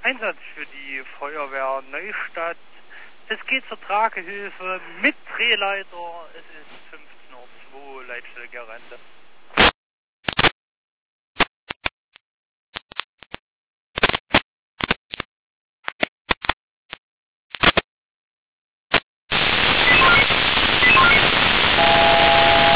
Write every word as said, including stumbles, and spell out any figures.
Einsatz für die Feuerwehr Neustadt. Es geht zur Tragehilfe mit Drehleiter. Es ist fünfzehn Uhr zwei, Leitstelle Gerende.